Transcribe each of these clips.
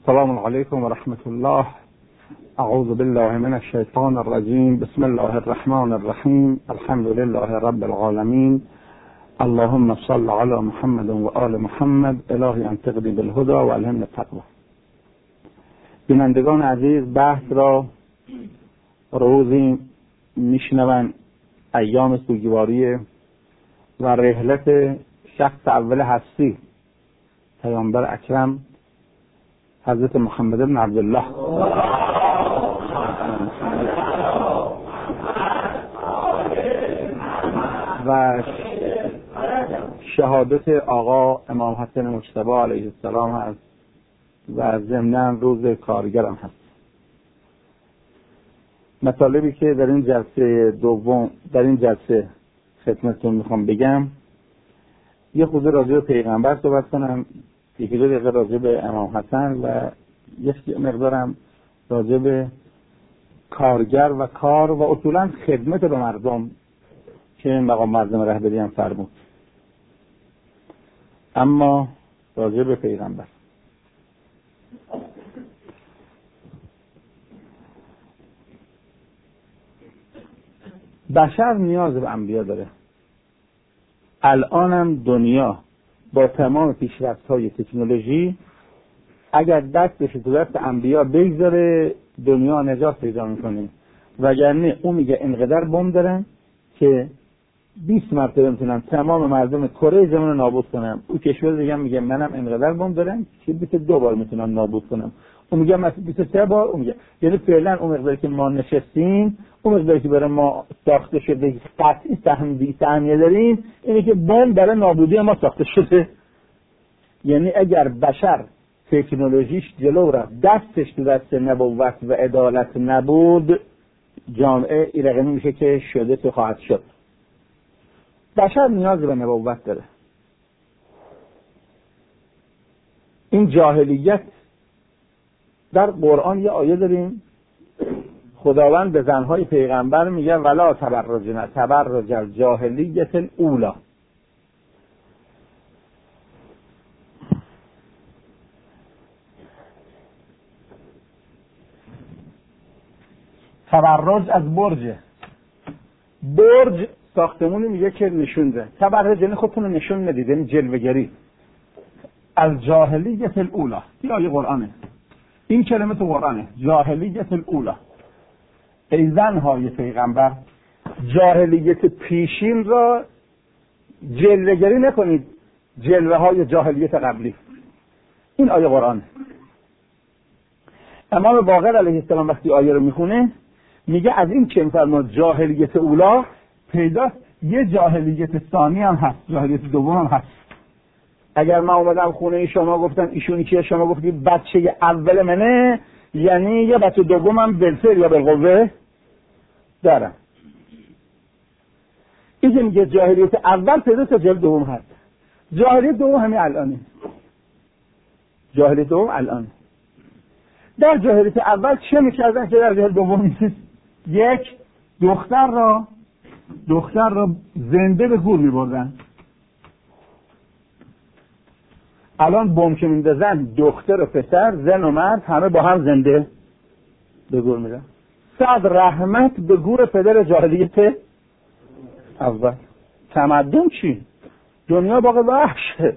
السلام علیکم و رحمت الله. اعوذ بالله من الشیطان الرجیم. بسم الله الرحمن الرحیم. الحمد لله رب العالمین. اللهم صل علی محمد و آل محمد. الهی انطقنی بالهدى و الهمنی التقوی. بینندگان عزیز، بحث را روزی میشنوند ایام سوگواری و رحلت شخص اول هستی پیامبر اکرم حضرت محمد بن عبدالله و شهادت آقا امام حسن مجتبی علیه السلام هست و ضمناً روز کارگرم هست. مطالبی که در این جلسه خدمتتون میخوام بگم، یه خورده راجع به پیغمبر صحبت کنم، یکی دو دقیقه راجع به امام حسن و یک مقدارم راجع به کارگر و کار و اصولاً خدمت به مردم که این مقام مردم رهبری هم فرمود. اما راجع به پیغمبر، بشر نیاز به انبیا داره. الانم دنیا با تمام پیشرفت‌های تکنولوژی اگر دستش تو دست انبیا بگذاره دنیا نجات پیدا میکنه، وگرنه اون میگه اینقدر بم دارن که 20 مرتبه میتونن تمام مردم کره زمین رو نابود کنن. اون کشور دیگه میگه منم اینقدر بم دارم که 22 بار میتونم نابود کنم. اون میگه مثلا 23 بار. اون میگه یعنی فعلا اون مقداری که ما نشستیم، اون مقداری که برای ما ساخته شده قطعی سهمیه داریم، اینه که بم برای نابودی ما ساخته شده. یعنی اگر بشر تکنولوژیش جلو رفت، دستش تو دست نبوت و عدالت نبود، جامعه ایرانی میشه که شده تو خواهد شد. بشر نیاز به نبوت داره. این جاهلیت، در قرآن یه آیه داریم خداوند به زنهای پیغمبر میگه ولا تبرجن تبرج الجاهلیت الاولی. تبرج از برج ساختمونی میگه که نشون ده. تبرج یعنی خودتون رو نشون ندید، یعنی جلوه‌گری. الجاهلیت الاولی، این آیه قرآنه، این کلمه تو قرآنه، جاهلیت الاولی. ای زنهای پیغمبر، جاهلیت پیشین را جلوه‌گری نکنید، جلوه های جاهلیت قبلی. این آیه قرآنه. امام باقر علیه السلام وقتی آیه رو میخونه میگه از این که فرمود جاهلیت اولا پیدا یه جاهلیت ثانی هم هست، جاهلیت دوم هم هست. اگر من اومدم خونه شما گفتم ایشونی که شما گفتید بچه اول منه، یعنی یه بچه دومم بالفعل یا بالقوه دارم. این که میگه جاهلیت اول پیدا تا جاهلیت دوم هست. جاهلیت دوم همین الانه. جاهلیت دوم الانه. در جاهلیت اول چه میکردن که در جاهلیت دوم نیست؟ یک، دختر را زنده به گور میبردن. الان بم که میندازن دختر و پسر، زن و مرد همه با هم زنده به گور میرن. صد رحمت به گور پدر جاهلیت اول. تمدن چی؟ دنیا باقی وحشه.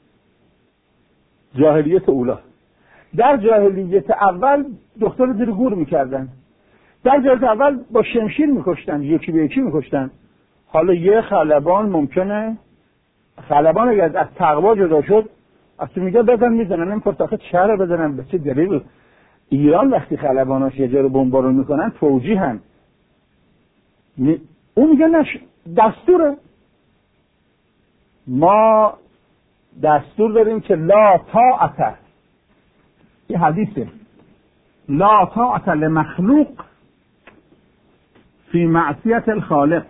جاهلیت اولا. در جاهلیت اول دختر رو زیر گور میکردن. در جاهلیت اول با شمشیر میکشتن، یکی به یکی میکشتن. حالا یه خلبان ممکنه، خلبان اگر از تقوا جدا شد اصلا میگه بزن میزنن، نمیخواد آخه چرا بزنن، به چه دلیل؟ ایران وقتی خلباناش یه جا رو بمبارون میکنن فوجی هم اون میگه نش دستوره. ما دستور داریم که لا طاعت، این حدیثه، لا طاعت لمخلوق فی معصیت الخالق.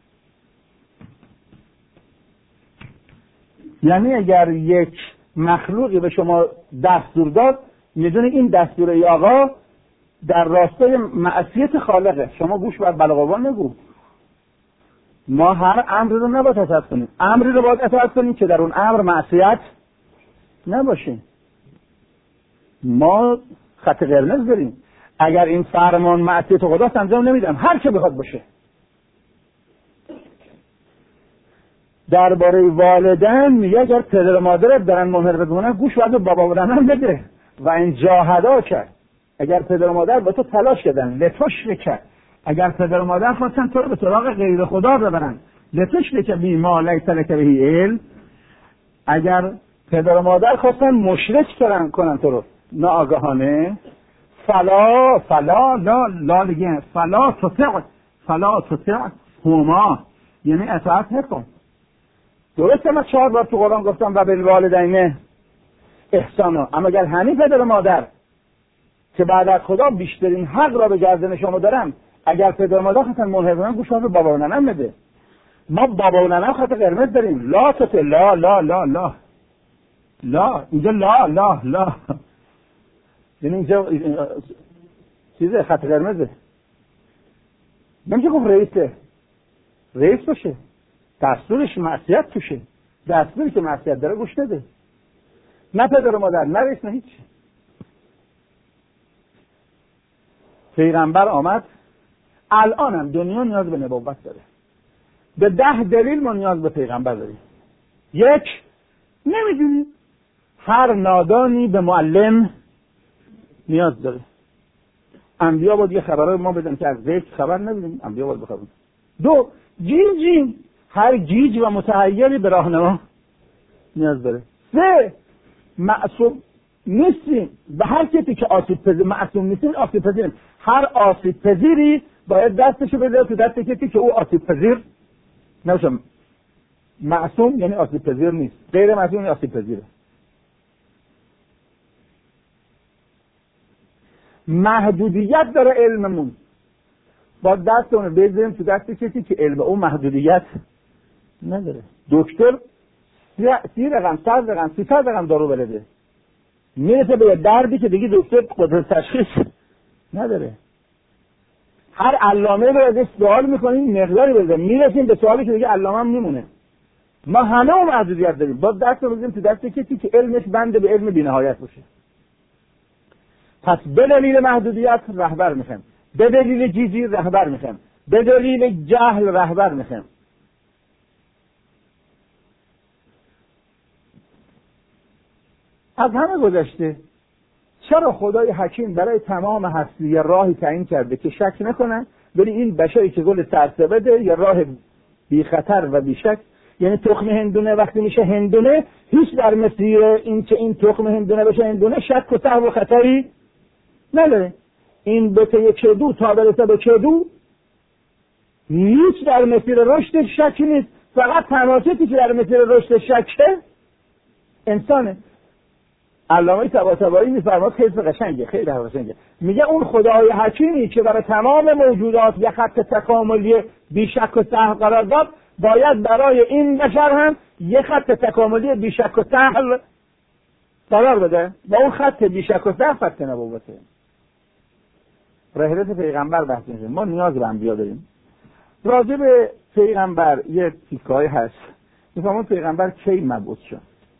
یعنی اگر یک مخلوقی به شما دستور داد، میدونی این دستور ای آقا در راستای معصیت خالقه، شما گوش بر بلاغوان نگو. ما هر امری رو نباید اطاعت کنیم، امری رو باید اطاعت کنیم که در اون امر معصیت نباشه. ما خط قرمز داریم. اگر این فرمان معصیت خداست انجام نمیدم، هر چه بخواد باشه. درباره والدین میگه اگر پدر و مادرت دارن منحرف بکنن گوش باید بابا و مادرم بده و این جاهدا کرد. اگر پدر و مادر با تو تلاش کردن لتشرک، اگر پدر و مادر خواستن تو رو به سراغ غیر خدا ببرن لتشرک بی ما لیس لک به علم، اگر پدر و مادر خواستن مشرک کنن تو رو ناآگاهانه، فلا تطع هما، یعنی اطاعت نکن. درسته من 4 بار تو قرآن گفتم و بالوالدین احسانا، اما اگر همین پدر و مادر که بعد از خدا بیشترین حق را به گردن شما دارن، اگر پدر و مادر خواستن منحرف کنن گوش به بابا و ننم بده. ما بابا و ننم خط قرمز داریم. لا تطع، لا لا لا لا لا، اینجا لا لا لا، یعنی اینجا چیزه خط قرمزه. نمیشه گفت رئیس باشه، دستورش معصیت توشه، دستوری که معصیت داره گوش نده. نه پدر و مادر، نه رئیس، نه هیچ. پیغمبر آمد، الانم دنیا نیاز به نبوت داره. به 10 دلیل ما نیاز به پیغمبر داریم. 1، نمیدونیم، هر نادانی به معلم نیاز داره. انبیا باید یه خبرهای ما بدن که از غیب خبر نبینیم، انبیا باید بخبرن. 2، جین هر گیج و متحیری به راهنما نیاز داره. 3، معصوم نیستیم، به هر کسی که آسیب پذیر معصوم نیستیم آسیب پذیریم. هر آسیب پذیری باید دستشو بده تو دست کسی که او آسیب پذیر نباشه. معصوم یعنی آسیب پذیر نیست، غیر معصوم یعنی آسیب پذیره. محدودیت داره علممون، با دست اونو بذاریم تو دست کسی که علم اون محدودیت نداره. دکتر 30 رقم 100 رقم 300 رقم دارو بلده، میرسه به دردی که دیگه دکتر قدرت تشخیص نداره. هر علامه رو ازش سوال میکنیم مقداری بزنیم، میرسیم به سوالی که دیگه علامه هم میمونه. ما همه اون محدودیت داریم، با دست رو بذاریم تو دست کسی که علمش بنده به علم بی‌نهایت باشه. پس به دلیل محدودیت رهبر میخوایم، به دلیل جیزی رهبر میخوایم، به دلیل جهل رهبر میخوایم. از همه گذشته چرا خدای حکیم برای تمام هستی یه راهی تعیین کرده که شک نکنن، ولی این بشری که گل سرسبده یه راه بی خطر و بی شک، یعنی تخم هندونه وقتی میشه هندونه هیچ در مسیر این که این تخم هندونه بشه هندونه شک و سهو و خطری نداره. این بته کدو تا برسه به کدو هیچ در مسیر رشد شکی نیست، فقط تناسیتی که در مسیر رشد شکه انسانه. علامه طباطبایی میفرماد خیلی قشنگه، خیلی قشنگه، میگه اون خدای حکیمی که برای تمام موجودات یه خط تکاملی بی شک و سهو قرار داد، باید برای این بشر هم یه خط تکاملی بی شک و سهو قرار بده. با اون خط بی شک و سهو خط نبوته. رحلت پیغمبر بحث میشه. ما نیاز به انبیا داریم. راجع به پیغمبر یه تیکه‌ای هست. میفهمون پیغمبر کی مبعوث شد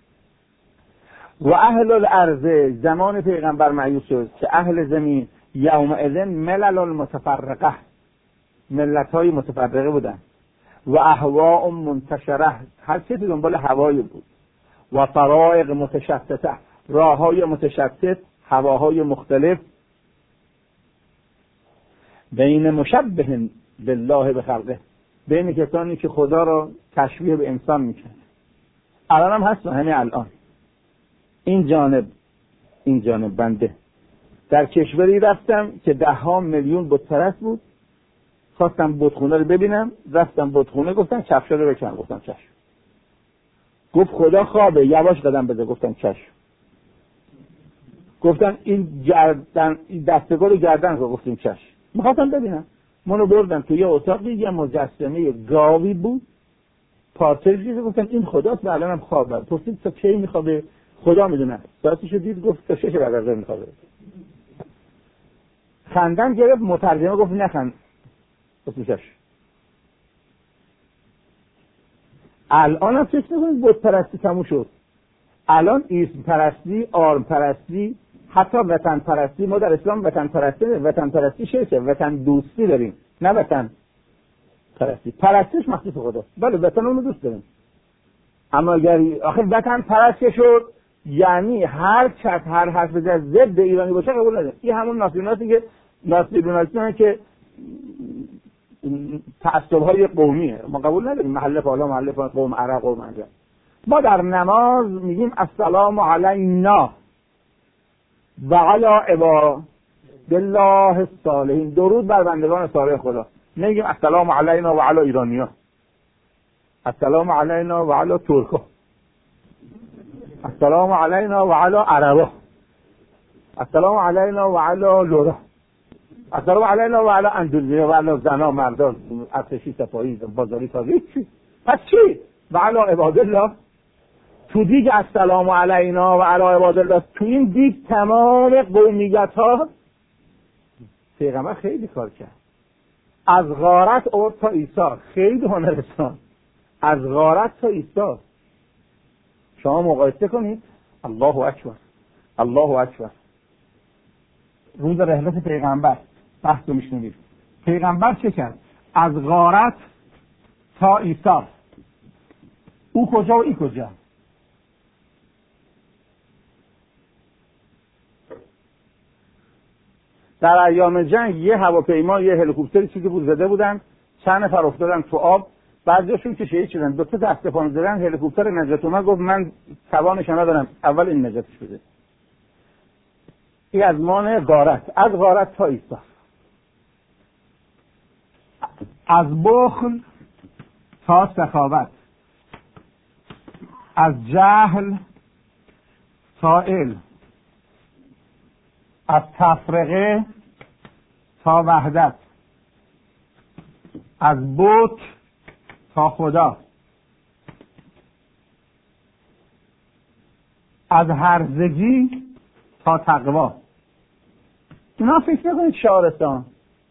و اهل الارض، زمان پیغمبر مبعوث شد که اهل زمین یومئذ ملل متفرقه، ملت‌های متفرقه بودن، و اهواء منتشره، هر چیزی دنبال هوایی بود، و طرائق متشتته، راه‌های متشتت، هواهای مختلف، بین مشبه بالله به خلقه، بین کسانی که خدا را تشبیه به انسان میکنه. الان هم هست، همین الان این جانب بنده در کشوری رفتم که 10 میلیون بت پرست بود، خواستم بتخونه رو ببینم، رفتم بتخونه، گفتن کفشا رو بکن، گفتم چشم. گفت خدا خوابه یواش قدم بده، گفتم چشم. گفتن این دستگاه گردن رو، گفتیم چشم. میخواستم ببینم، منو بردن تو یه اتاقی، یه مجسمه گاوی بود پارچه چیزی، گفتن این خداست و الانم خوابه. پرسید تا کی میخوابه؟ خدا میدونه. ساعتشو دید گفت تا 6 بعد از ظهر میخوابه. خندم گرفت، مترجمه گفت نخند، گفتم چشم. الان هم فکر نکنید بت پرستی تموم شد. الان اسم پرستی، آرم پرستی، حتی وطن پرستی، ما در اسلام وطن پرستی شرکه، وطن دوستی داریم، نه وطن پرستی. پرستش مخصوص خداست، بله وطن اونو دوست داریم، اما اگر آخر وطن پرست شد یعنی هر کس هر حرف بزنه ضد ایرانی باشه قبول نداره. این همون ناسیونالیستی که که تعصب‌های قومیه، ما قبول نداریم. محله فالا، محله فالا، قوم عرب، قوم عجم. ما در نماز میگیم السلام علینا و علی عباد الله الصالحین، درود بر بندگان صالح خدا. نمیگیم السلام علینا و علی ایرانیا، السلام علینا و علی ترکا، السلام علینا و علی عربا، السلام علینا و علی لورا، السلام علینا و علی اندونزیا و علی زنا مردان ارتشی سپاهی بازاری تازی. چی؟ پس چی؟ و علی عباد الله. تو دیگ السلام علینا و علی عباد الله، تو این دیگ تمام قومیت ها پیغمبر خیلی کار کرد. از غارت آورد تا ایثار، خیلی هنرستان، از غارت تا ایثار. شما مقایسه کنید. الله اکبر، الله اکبر. روز رحلت پیغمبر بحث رو میشنوید. پیغمبر چه کرد؟ از غارت تا ایثار. او کجا و ای کجا؟ در ایام جنگ یه هواپیما یه هلیکوپتر چیزی بود زده بودن، چند نفر افتادن تو آب، بعضیاشون که شهید شدن. دو تا دستپان زدن، هلیکوپتر نجات اومد، گفت من توانش ندارم، اول این نجاتش بده. این از مان غارت، از غارت تا ایثار، از بخل تا سخاوت، از جهل تا علم، از تفرقه تا وحدت، از بت تا خدا، از هرزگی تا تقوا. اینا فکر نکنید شعارستان.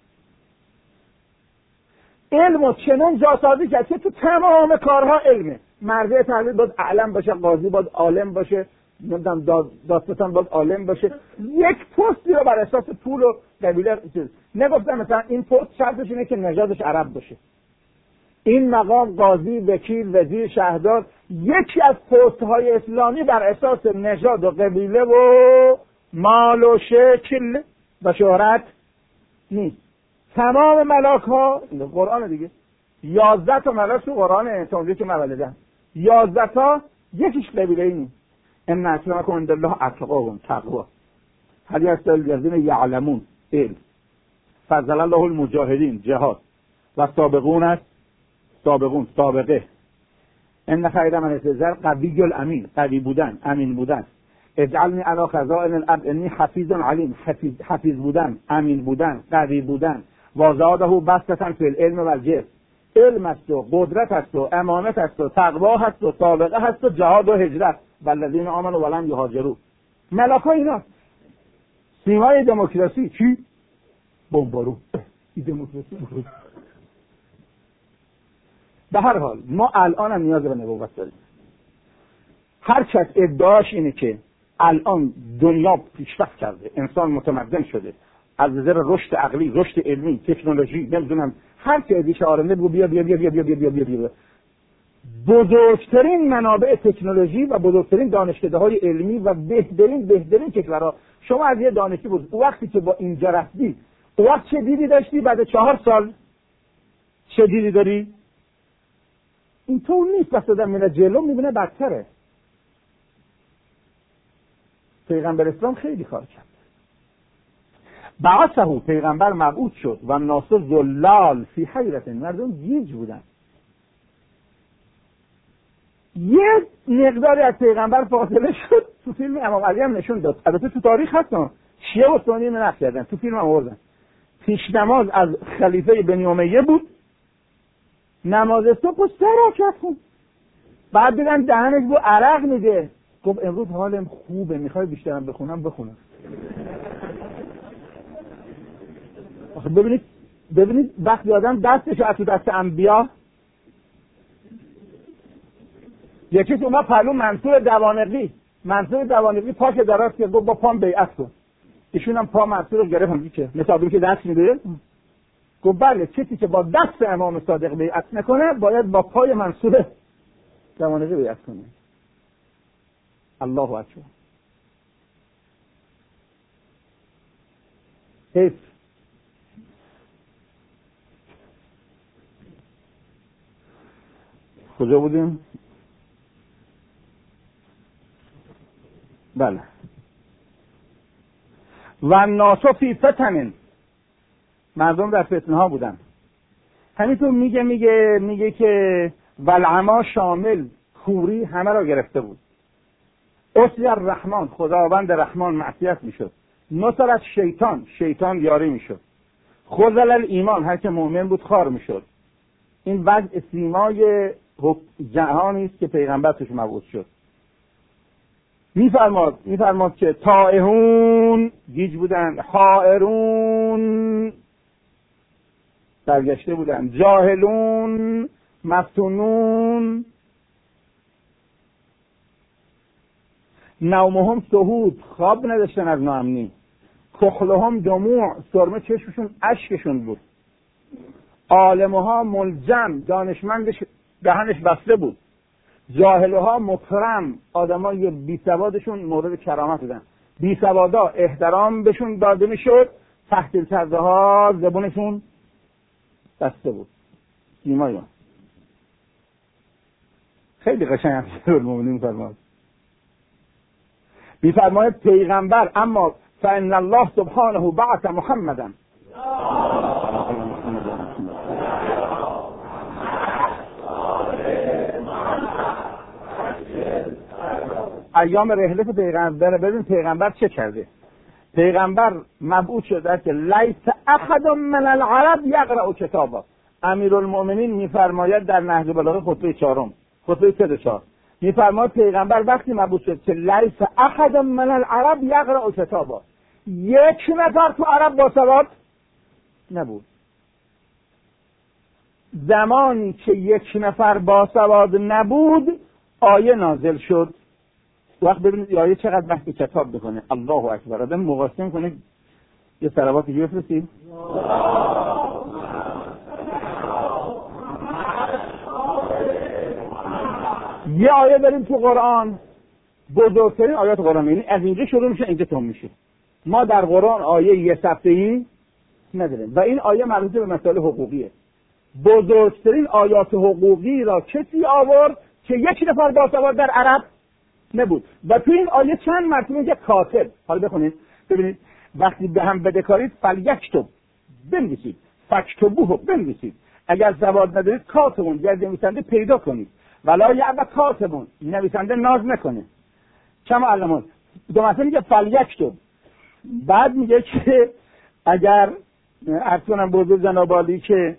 علم و چنان جاسازی کرد که تو تمام کارها علمه. مرده تحلیل باید علم باشه، قاضی باید عالم باشه، نمیدونم داستان باید عالم باشه. یک پستی رو بر اساس پول و قبیله نگفتم مثلا این پست شرطش اینه که نژادش عرب باشه، این مقام قاضی، وکیل، وزیر، شهردار. یکی از پست‌های اسلامی بر اساس نژاد و قبیله و مال و شکل و شهرت نیست. تمام ملاک ها قرآن دیگه 11 تا ملاک تو قرآن تونجی که مولدن 11 تا یکیش قبیله ای نیست. ان اکرمکم عند الله اتقاکم، تقوا. هل یستوی الذین یعلمون، علم. فضل الله المجاهدین، جهاد. و سابقون سابقه. ان خیر من استزار قوی الامین، قوی بودن، امین بودن. اجعلنی علی خزائن الارض انی حفیظ علیم، حفیظ بودن، امین بودن، قوی بودن. و زاده بسطة فی العلم و الجسم، علم است و قدرت است و امانت است و تقوا هست و سابقه هست و جهاد و هجرت. والذین آمنوا ولم یهاجروا. ملاکا اینا. سیمای دموکراسی چی؟ بمبارو. این دموکراسی بود. به هر حال ما الان هم نیاز به نبوت داریم. هر کس ادعاش اینه که الان دنیا پیشرفت کرده، انسان متمدن شده، از نظر رشد عقلی، رشد علمی، تکنولوژی، نمیدونم هر کی ادعاش آرنده بگو بیا بیا بیا بیا بیا بیا بیا بیا. بزرگترین منابع تکنولوژی و بزرگترین دانشکده‌های علمی و بهترین کشورها. شما از یه دانشجو بود او وقتی که با اینجا رفتی، او وقت چه دیدی داشتی؟ بعد 4 سال چه دیدی داری؟ این طور نیست. بس آدم میره جلو میبینه بدتره. پیغمبر اسلام خیلی کار کرد. بعثه، پیغمبر مبعوث شد و الناس ذلال فی حیرة، مردم گیج بودن. یه مقداری از پیغمبر فاصله شد. تو فیلم امام علی هم نشون داد، البته تو تاریخ هست، شیعه و سنی نقل کردن، تو فیلم هم آوردن. پیش نماز از خلیفه بنی امیه بود، نماز صبح 3 رکعت خوند. بعد دیدن دهنش بو عرق میده، گفت امروز حالم خوبه، میخوای بیشترم بخونم. ببینید وقتی آدم دستش از تو دست انبیا، یکی اومد پهلو منصور دوانقی منصور دوانقی پاش دراز که گفت با پام بیعت کن. ایشون هم پا منصور رو گرفت هم که مثلا که دست میده. گفت بله کسی که با دست امام صادق بیعت نکنه باید با پای منصور دوانقی بیعت کنه. الله اکبر. حیف. کجا بودیم؟ بله. و ناس فی فتن، مردم در فتنه ها بودن. همینطور میگه که والعما شامل، کوری همه را گرفته بود. اصلی الرحمن، خداوند رحمان معصیت میشد. نصر از شیطان یاری میشد. خذل الایمان، هر که مؤمن بود خار میشد. این وضع سیمای جهانی است که پیغمبر توش مبعوث شد. میفرماد که تائهون گیج بودن، حائرون برگشته بودن، جاهلون مفتونون، نومهم سهود خواب نداشتن از ناامنی، کحلهم دموع سرمه چشمشون اشکشون بود، عالمها ملجم دانشمندش دهنش بسته بود، جاهلها مکرم آدمای بی سوادشون مورد کرامت بودن، بی سوادا احترام بهشون داده میشد، تحت کرده ها زبونشون بسته بود. سیمای من خیلی قشنگ المؤمنین میفرماید پیغمبر اما فإن الله سبحانه بعث محمدا ایام رحلت پیغمبر. ببین پیغمبر چه کرده. پیغمبر مبعوث شده که لیس احد من العرب یقرأ کتابا. امیرالمؤمنین میفرماید در نهج البلاغه خطبه 4 خطبه 34 میفرماید پیغمبر وقتی مبعوث شد که لیس احد من العرب یقرأ کتابا، یک نفر تو عرب باسواد نبود. زمانی که یک نفر باسواد نبود آیه نازل شد. وقت ببینید آیه چقدر بحث کتاب بکنه. الله اکبر. آدم مقایسه کنه. یه صلواتی بفرستید. یه آیه داریم تو قرآن، بزرگترین آیات قرآن، یعنی از اینجا شروع میشه اینجا تموم میشه. ما در قرآن آیه یه صفحه‌ای نداریم و این آیه مربوط به مسائل حقوقیه. بزرگترین آیات حقوقی را کسی آورد که یک نفر باسواد در عرب نبود و تو این آیه چند مرتبه میگه کاتب. حالا بخونید ببینید وقتی به هم بدهکارید فلیکتب بنویسید، فکتبوه بنویسید، اگر سواد ندارید کاتبون یا نویسنده پیدا کنید، ولا یعب کاتبون نویسنده ناز نکنه. کما علمون دو مثلا میگه فلیکتب، بعد میگه که اگر ارتونم بزرگ جناب عالی که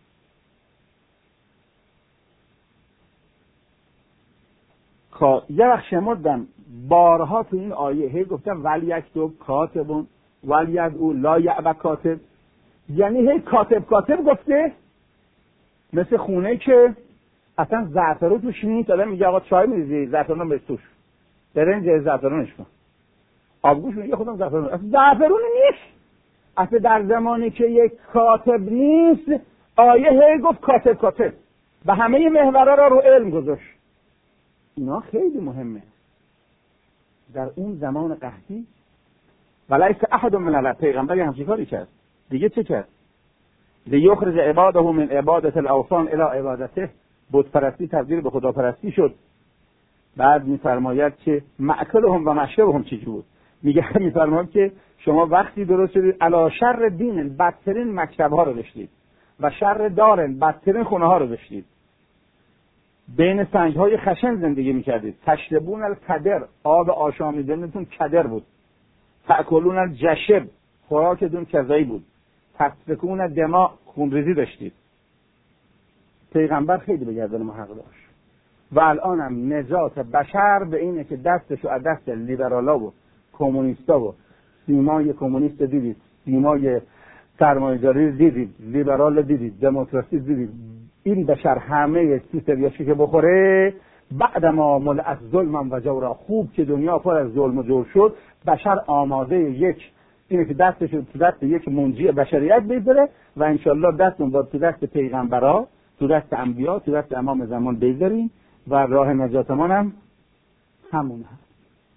یه وقت شمردم بارها تو این آیه هی گفتم ولیکتب کاتبون ولیدعو لا یعب کاتب، یعنی هی کاتب گفته. مثل خونه که اصلا زعفرون توش نیست، آدم میگه آقا چای میریزی زعفرون بریز توش، برنج زعفرونش کن، آبگوش میگه خودم زعفرون نیست. اصلا در زمانی که یک کاتب نیست آیه هی گفت کاتب و همه محورها را رو علم گذاشت. اینا خیلی مهمه. در اون زمان قحطی ولیس احد من العرب، پیغمبر همچین کاری کرد. دیگه چه کرد؟ لیخرج عباده من عبادت الاوثان الی عبادته، بت پرستی تبدیل به خداپرستی شد. بعد میفرماید که مأکلهم و مشربهم چی بود. میفرماید که شما وقتی درست شدید علی شر دین، بدترین مکتب ها رو داشتید و شر دارن، بدترین خونه ها رو داشتید، بین سنگ های خشن زندگی میکردید. تشربون الکدر، آب آشامیدنتون کدر بود. تأکلون الجشب، خوراکتون کذایی بود. تسفکون دماء، خونریزی داشتید. پیغمبر خیلی به گردن ما حق داشت و الان هم نجات بشر به اینه که دستشو از دست لیبرالا و کمونیستا و سیمای کمونیست دیدید، سیمای سرمایه‌داری دیدید، لیبرال دیدید، دموکراسی دیدید، این بشر همه سیستریاشی که بخوره بعدما ملئت ظلما و جورا، خوب که دنیا پر از ظلم و جور شد، بشر آماده یک اینه که دستش تو دست یک منجی بشریت بذاره و انشالله دستمون با تو دست پیغمبرا، تو دست انبیا، تو دست امام زمان بذاریم و راه نجاتمان هم همون هست.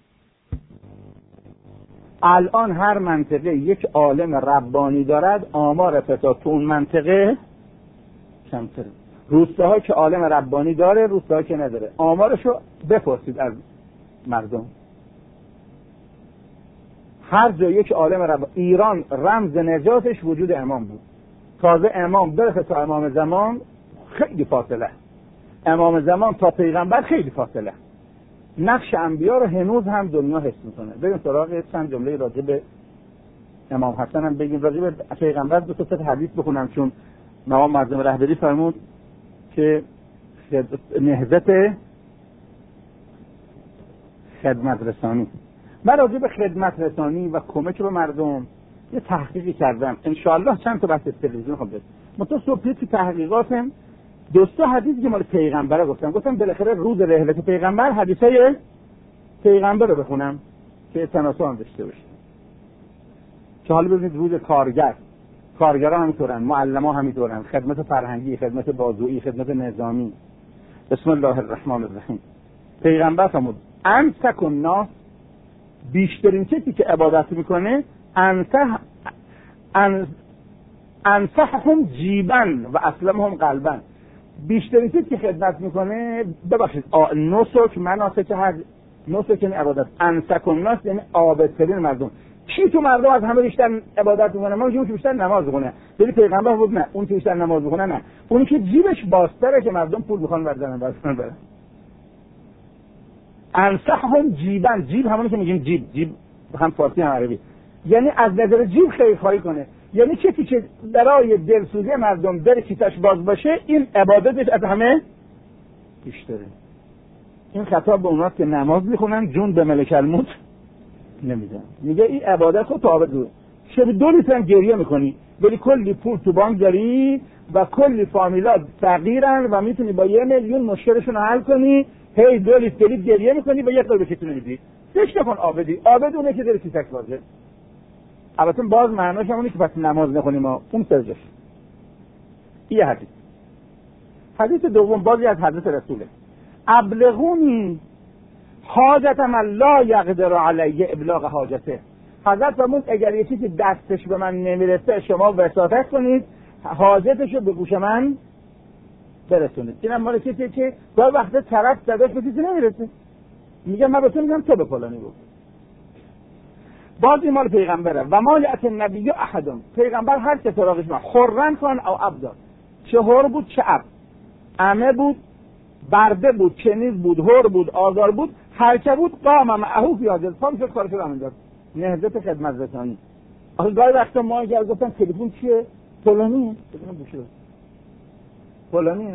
الان هر منطقه یک عالم ربانی دارد، آمار فساد تو اون منطقه کمتره. روستاها که عالم ربانی داره، روستاها که نداره. آمارشو بپرسید از مردم. هر جا یک عالم ربانی. ایران رمز نجاتش وجود امام بود. تازه امام برسه تا امام زمان خیلی فاصله. امام زمان تا پیغمبر خیلی فاصله. نقش انبیا رو هنوز هم دنیا حس میکنه. بریم سراغ چند جمله راجع به امام حسن هم بگیم. راجع به پیغمبر دو تا حدیث بخونم، چون امام معظم رهبری فرمود که نهضت خدمت رسانی. من راجع به خدمت رسانی و کمک به مردم یه تحقیقی کردم. انشاءالله چند تا بحث تلویزیون خواهم داشت. تو صبح تو تحقیقاتم دوستا حدیثی که مال پیغمبره گفتم بالاخره روز رحلت پیغمبر حدیثای پیغمبر رو بخونم که تناسب هم داشته باشه. که حالا ببینید روز کارگران همینطورن، معلمان همینطورن، خدمت فرهنگی، خدمت بازویی، خدمت نظامی. بسم الله الرحمن الرحیم. پیغمبر فرمود انسک الناس، بیشترین کسی که عبادت میکنه انصحهم جیبن و اسلمهم قلبن. بیشترین کسی که خدمت میکنه، ببخشید نسک مناسک حج، نسک یعنی عبادت، انسک الناس یعنی عابدترین مردم. کی تو مردم از همه بیشتر عبادت میکنه؟ ما میگیم که بیشتر نماز بخونه. ولی پیغمبر بود نه، اون که بیشتر نماز بخونه نه، اونی که جیبش بازتره که مردم پول میخوان بردارن. انصحهم جیبن، جیب همونی که میگیم جیب هم فارسی هم عربی، یعنی از نظر جیب خیلی خواهی کنه. یعنی کسی که برای دلسوزی مردم در کیسش باز باشه، این عبادتش از همه بیشتره. این خطاب به اوناست که نماز میخونن جون به ملک الموت نمیدن. میگه این عبادت خود تعابد رو شب 2 لیتر گریه میکنی ولی کلی پول تو بانک داری و کلی فامیلا فقیرن و میتونی با 1 میلیون مشکلشون رو حل کنی. هی 2 لیتر گریه میکنی و 1 قربه کسی نمیدی. فکر نکن عابد اونه که در کیسش بازه. البته باز معناش همونه که پس نماز نخونیم ما اون سرجش. این حدیث دوم بازی از حضرت رسوله. ابلغونی حاجت من لا یقدر علیه ابلاغ حاجته. حضرت فرمود اگر یه چیزی دستش به من نمیرسه شما وساطت کنید حاجتشو به گوش من برسونید. اینم مال کسی که گاهی وقتا طرف صداش به چیزی نمیرسه، میگه من به تو میگم تو به فلانی بگو. باز این مال پیغمبره. و ما یأتی النبی احد، پیغمبر هر که سراغش ما خرن کن او عبدا، چه حر بود چه عبد، عمه بود، برده بود، کنیز بود، حر بود، آزار بود، هر که بود قام معه فی حاجت، پام شد کارش رو انجام. نهضت خدمت رسانی. آخه گاهی وقتا ما اگه گفتن تلفن چیه؟ فلانیه. بگم بوشه. فلانیه.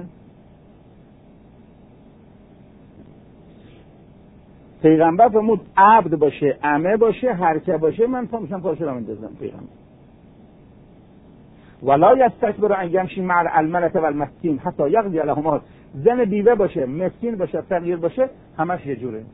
پیغمبر فرمود عبد باشه، عمه باشه، هر که باشه من پا میشم کارش رو اندازم. پیغمبر ولا یستکبر ان یمشی مع الملة والمسکین حتی یقضی لهما. زن بیوه باشه، مسکین باشه، فقیر باشه، همش یه جوره.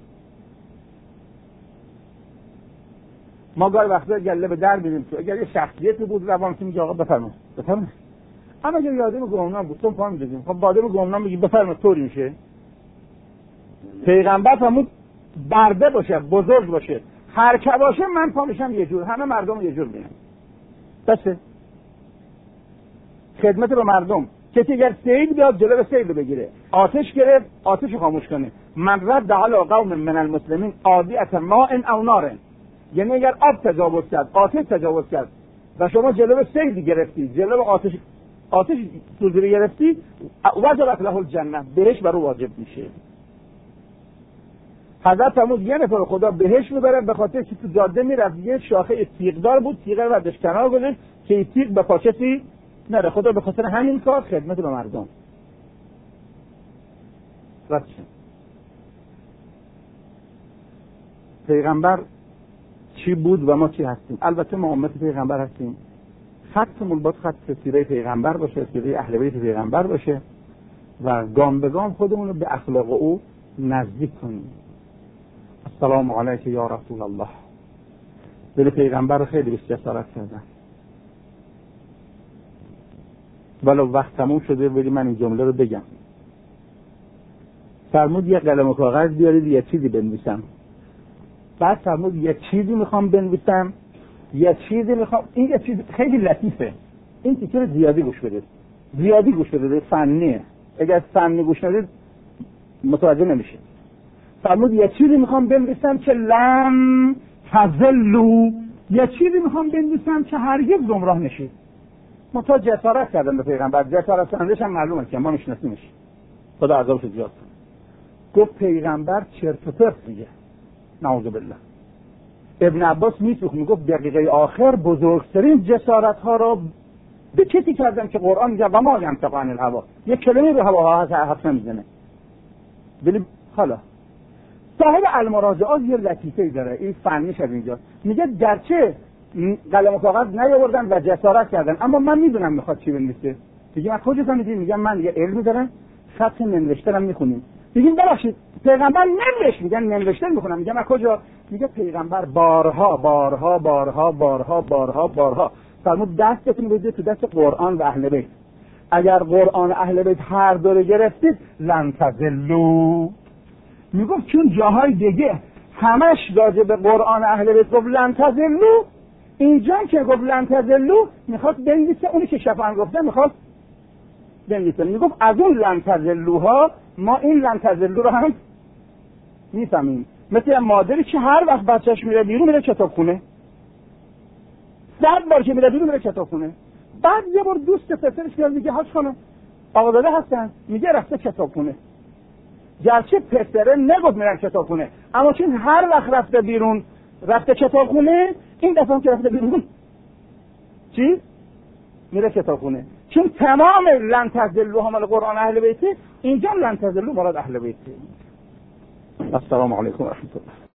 ما گاهی وقتا گله به در میریم تو اگر یه شخصیتی بود روان که میگه آقا بفرمایید اما اگر یه آدم گمنام بود تو پا می‌دادیم، خب با آدم گمنام میگی بفرمایید طوری میشه. پیغمبر فرمود برده باشه، بزرگ باشه، هر که باشه من پا میشم یه جور، همه مردم یه جور میرن. بسه خدمت به مردم. کسی اگر سیل بیاد جلو سیل رو بگیره، آتش گرفت آتش رو خاموش کنه. من رد علی قوم من المسلمین عادیة ماء او نار، یعنی اگر آب تجاوز کرد، آتش تجاوز کرد و شما جلو سیل گرفتی، جلو آتش سوزی گرفتی، وجبت له الجنه، بهش بر او واجب میشه. حضرت فرمود یه نفر خدا بهش میبره به خاطر که تو جاده میرفت یه شاخه تیغدار بود، تیغه رو برداشت کنار گذاشت که تیغ به پا کسی نره. خدا به خاطر همین کار خدمت به مردم. پیغمبر چی بود و ما چی هستیم؟ البته ما امت پیغمبر هستیم. خطمون باید خط سیره پیغمبر باشه، سیره اهل بیت پیغمبر باشه و گام به گام خودمون رو به اخلاق او نزدیک کنی. السلام علیک یا رسول الله. دل پیغمبر رو خیلی بهش جسارت کردن. ولو وقت تموم شده ولی من این جمله رو بگم. فرمود یه قلم و کاغذ بیارید یه چیزی بنویسم. بعد فرمود یه چیزی میخوام بنویسم، یه چیزی میخوام. این یه چیز خیلی لطیفه. این تیکه رو زیادی گوش بدید. زیادی گوش بدید، فنیه. اگر فنی گوش ندید متوجه نمیشید. فرمود یه چیزی میخوام بنویسم که لن تضلوا، یه چیزی میخوام بنویسم که هرگز گمراه نشید. متا جسارت کردن به پیغمبر، جسارت کنندش هم معلومه که ما میشناسیمش. خدا عذابش زیاد کنه. گفت پیغمبر چرت و پرت میگه. نعوذ بالله. ابن عباس میگفت دقیقه آخر بزرگترین جسارت ها را به کسی کردن که قرآن میگه و ما ینطق عن الهوا، یک کلمه رو هواها حرف نمیزنه. ولی حالا صاحب المراجعات یه لطیفه‌ای داره، این فنیش از اینجا میگه گرچه قلم و کاغذ نیاوردن و جسارت کردن اما من میدونم میخواد چی بنویسه. میگه من کجا فهمیدی؟ میگم من یه علمی دارم، خط نوشته رو میخونیم. میگیم ببخشید پیغمبر نوشت، میگن نوشته میخونم. میگم من کجا؟ میگه پیغمبر بارها بارها بارها بارها بارها بارها فرمود دستتون بدید تو دست قرآن و اهل بیت. اگر قرآن و اهل بیت هر دوره گرفتید لن تضلوا. میگفت چون جاهای دیگه همش راجع به قرآن اهل بیت گفت لن تضلوا، اینجا که گفت لن تضلوا میخواد بنویسه اونی که شفاعت گفته میخواد بنویسه. میگفت از اون لن تضلوها ما این لن تضلو رو هم میفهمیم. مثل مادری که هر وقت بچه‌ش میره بیرون میره کتابخونه، 100 بار که میره بیرون میره کتابخونه. بعد یه بار دوست پسرش میاد میگه حاج خانم آقازاده هستن، میگه رفته کتابخونه. گرچه پسره نگفت میرن کتابخونه اما چون هر وقت رفته بیرون رفته کتابخونه، این دفعه که رفته بیرون چی؟ میره کتابخونه. چون تمام لن تضلوا مال قرآن اهل بیت، اینجا لن تضلوا مراد اهل بیت. السلام علیکم و رحمت الله.